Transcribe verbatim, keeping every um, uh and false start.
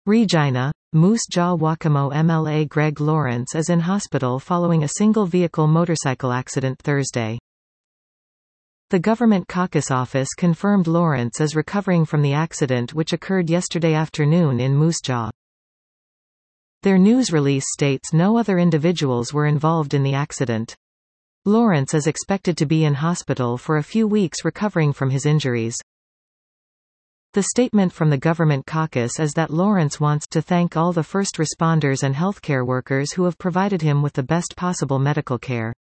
Regina, Moose Jaw Waccamaw M L A Greg Lawrence is in hospital following a single-vehicle motorcycle accident Thursday. The Government Caucus Office confirmed Lawrence is recovering from the accident which occurred yesterday afternoon in Moose Jaw. Their news release states no other individuals were involved in the accident. Lawrence is expected to be in hospital for a few weeks recovering from his injuries. The statement from the Government Caucus is that Lawrence wants to thank all the first responders and healthcare workers who have provided him with the best possible medical care.